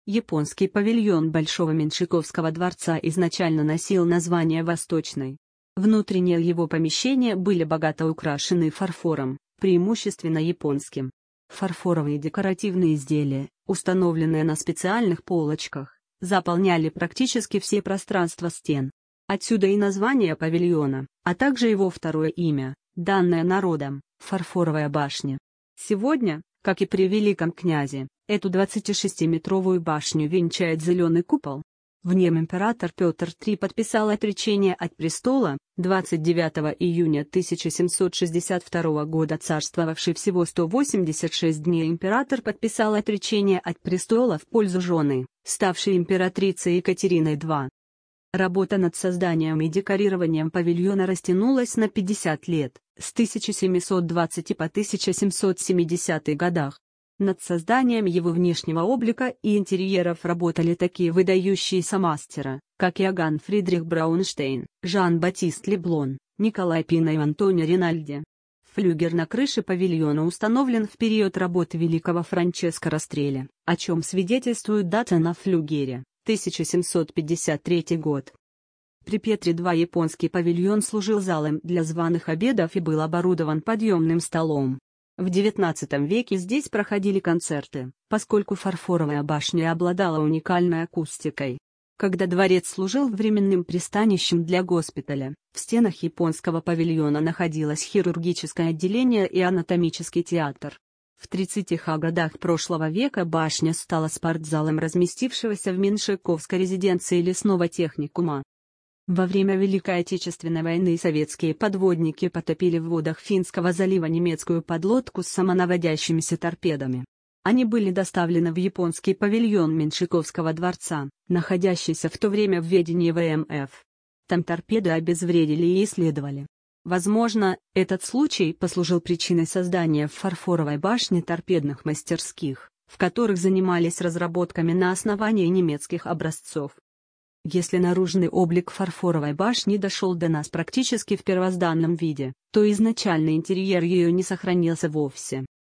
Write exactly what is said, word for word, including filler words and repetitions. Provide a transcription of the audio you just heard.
Японский павильон Большого Меншиковского дворца изначально носил название «Восточный». Внутренние его помещения были богато украшены фарфором, преимущественно японским. Фарфоровые декоративные изделия, установленные на специальных полочках, заполняли практически все пространства стен. Отсюда и название павильона, а также его второе имя, данное народом – Фарфоровая башня. Сегодня, как и при великом князе, эту двадцатишестиметровую башню венчает зеленый купол. В нем император Петр третий подписал отречение от престола, двадцать девятого июня тысяча семьсот шестьдесят второго года царствовавший всего сто восемьдесят шесть дней император подписал отречение от престола в пользу жены, ставшей императрицей Екатериной второй. Работа над созданием и декорированием павильона растянулась на пятьдесят лет, с тысяча семьсот двадцатого по тысяча семьсот семидесятые годах. Над созданием его внешнего облика и интерьеров работали такие выдающиеся мастера, как Иоганн Фридрих Браунштейн, Жан-Батист Леблон, Николай Пино и Антонио Ринальди. Флюгер на крыше павильона установлен в период работы великого Франческо Растреля, о чем свидетельствует дата на флюгере – тысяча семьсот пятьдесят третий год. При Петре втором японский павильон служил залом для званых обедов и был оборудован подъемным столом. В девятнадцатом веке здесь проходили концерты, поскольку фарфоровая башня обладала уникальной акустикой. Когда дворец служил временным пристанищем для госпиталя, в стенах японского павильона находилось хирургическое отделение и анатомический театр. В тридцатых годах прошлого века башня стала спортзалом разместившегося в Меншиковской резиденции лесного техникума. Во время Великой Отечественной войны советские подводники потопили в водах Финского залива немецкую подлодку с самонаводящимися торпедами. Они были доставлены в японский павильон Меншиковского дворца, находящийся в то время в ведении вэ эм эф. Там торпеды обезвредили и исследовали. Возможно, этот случай послужил причиной создания в фарфоровой башне торпедных мастерских, в которых занимались разработками на основании немецких образцов. Если наружный облик фарфоровой башни дошел до нас практически в первозданном виде, то изначальный интерьер ее не сохранился вовсе.